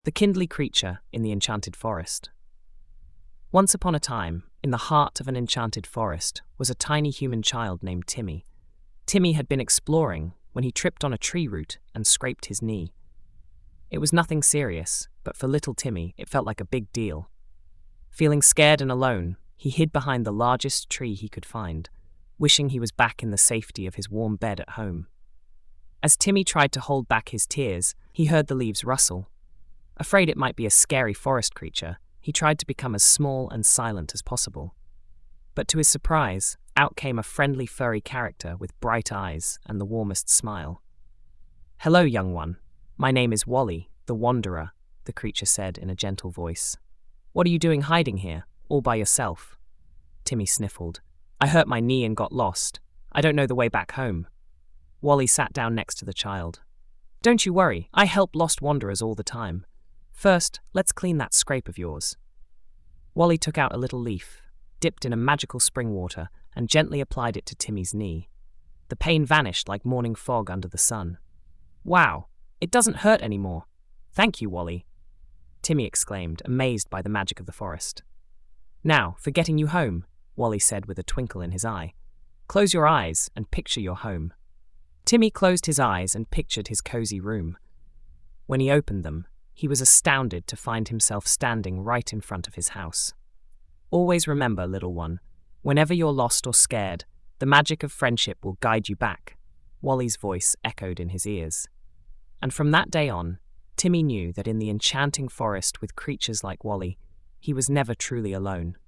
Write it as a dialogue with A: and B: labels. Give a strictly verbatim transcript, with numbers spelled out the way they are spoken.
A: The Kindly Creature in the Enchanted Forest. Once upon a time, in the heart of an enchanted forest, was a tiny human child named Timmy. Timmy had been exploring when he tripped on a tree root and scraped his knee. It was nothing serious, but for little Timmy, it felt like a big deal. Feeling scared and alone, he hid behind the largest tree he could find, wishing he was back in the safety of his warm bed at home. As Timmy tried to hold back his tears, he heard the leaves rustle. Afraid it might be a scary forest creature, he tried to become as small and silent as possible. But to his surprise, out came a friendly furry character with bright eyes and the warmest smile. "Hello, young one. My name is Wally, the Wanderer," the creature said in a gentle voice. "What are you doing hiding here, all by yourself?" Timmy sniffled. "I hurt my knee and got lost. I don't know the way back home." Wally sat down next to the child. "Don't you worry, I help lost wanderers all the time. First, let's clean that scrape of yours." Wally took out a little leaf, dipped in a magical spring water, and gently applied it to Timmy's knee. The pain vanished like morning fog under the sun. "Wow, it doesn't hurt anymore. Thank you, Wally," Timmy exclaimed, amazed by the magic of the forest. "Now, for getting you home," Wally said with a twinkle in his eye. "Close your eyes and picture your home." Timmy closed his eyes and pictured his cozy room. When he opened them, he was astounded to find himself standing right in front of his house. "Always remember, little one, whenever you're lost or scared, the magic of friendship will guide you back," Wally's voice echoed in his ears. And from that day on, Timmy knew that in the enchanting forest with creatures like Wally, he was never truly alone.